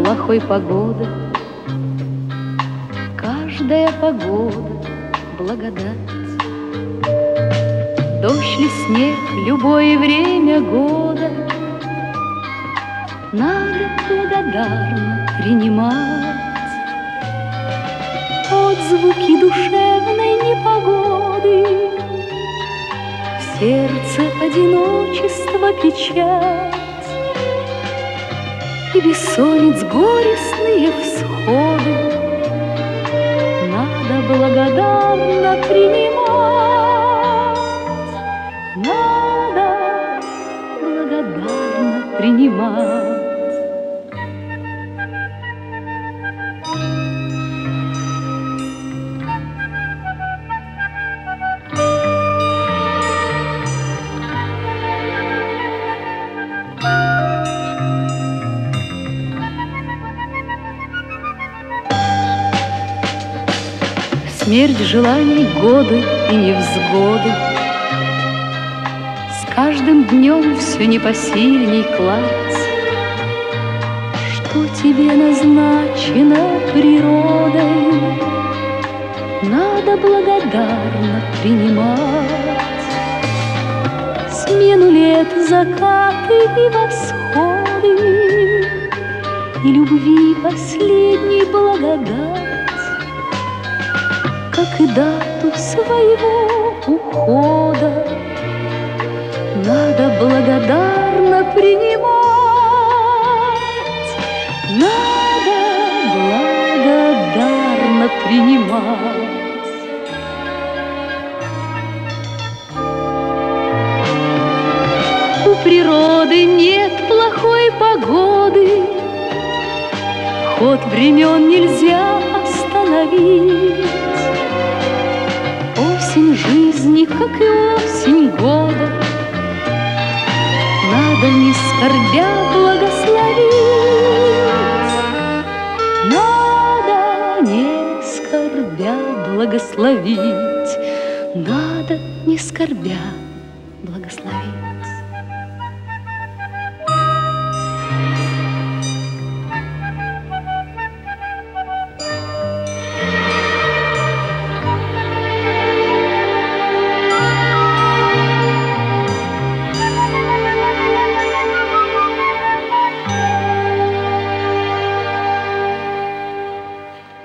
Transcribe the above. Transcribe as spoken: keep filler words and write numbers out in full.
плохой погоды. Каждая погода — благодать. Дождь ли снег, любое время года надо благодарно принимать. Отзвуки душевной непогоды, в сердце одиночество, печать и бессонниц горестные всходы надо благодарно принимать. Надо благодарно принимать. Смерть желаний, годы и невзгоды, с каждым днем все непосильней кладь. Что тебе назначено природой, надо благодарно принимать. Смену лет, закаты и восходы, и любви последней благодать, как и дату своего ухода надо благодарно принимать. Надо благодарно принимать. У природы нет плохой погоды, ход времен нельзя остановить. Осень жизни, как и осень года, надо не скорбя благословить. Надо не скорбя благословить. Надо не скорбя благословить.